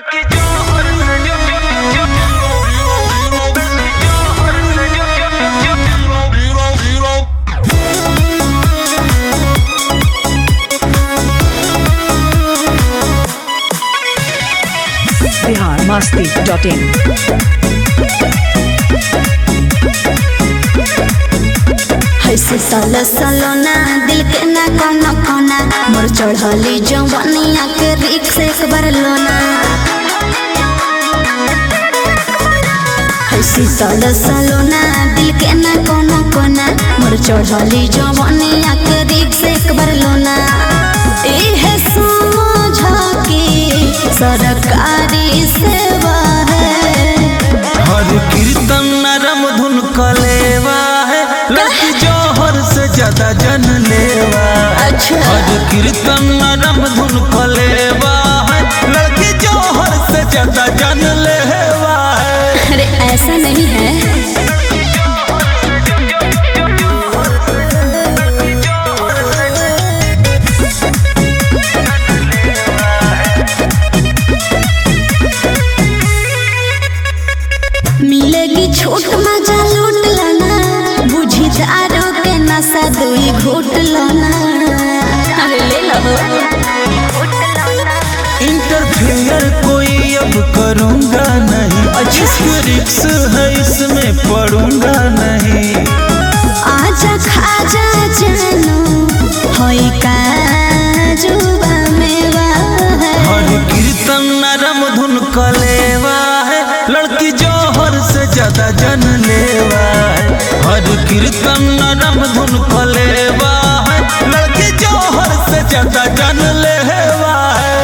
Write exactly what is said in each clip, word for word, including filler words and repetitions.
Bihar Masti dot इन। ऐसे सालो सालो ना दिल के ना कोना कोना मोर चढ़ली जवानिया के रिक से एक बार लोना। ऐसे सालो सालो ना दिल के ना कोना कोना मोर चढ़ली जवानिया के रिक से एक बार लोना। इहे समझ के सरकारी सेवा है, हर कीर्तन नरम धुन कलेवा है, लड़की जौहर से ज्यादा जन लेवा। अच्छा। हर कीर्तन नरम धुन कलेवा है, लड़की जौहर से ज्यादा जन लेवा है। अरे ऐसा नहीं है। मिलेगी छूट मजा लूट लाना, बुझी दारू के नशा दुई घूट लाना। अरे ले लो। इंटरफेयर कोई अब करूंगा नहीं, जिसकी रिक्स है इसमें पढ़ूंगा नहीं। आजा खाजा जानू होई काजुबा मेवा है। हर कीर्तन नरम धुन कलेवा है, लड़की जौहर से ज्यादा जन लेवा है। हर कीर्तन नरम धुन कलेवा है, लड़की जौहर से ज्यादा जन लेवा है।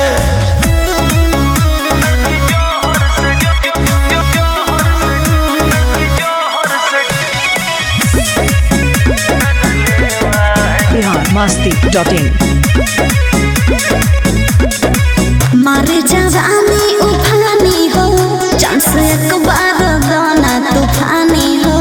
Bihar Masti dot in. मारे जवानी उफानी हो, चांस एक बार दाना तूफानी हो।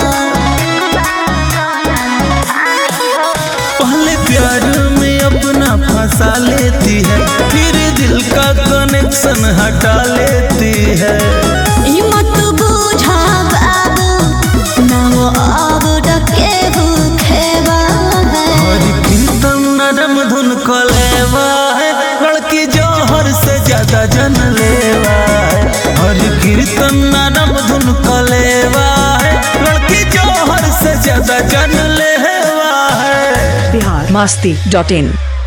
पहले प्यार में अपना फंसा लेती है, फिर दिल का कनेक्शन हटा लेती है। ये मत बूझा बाबू ना वो अब डके भूखेवा है। हर कीर्तन नरम धुन कलेवा है, लड़की जौहर से ज्यादा जन लेवा है। हर कीर्तन नरम धुन कलेवा है, लड़की जौहर से ज्यादा जन लेवा है। बिहार मस्ती डॉट इन।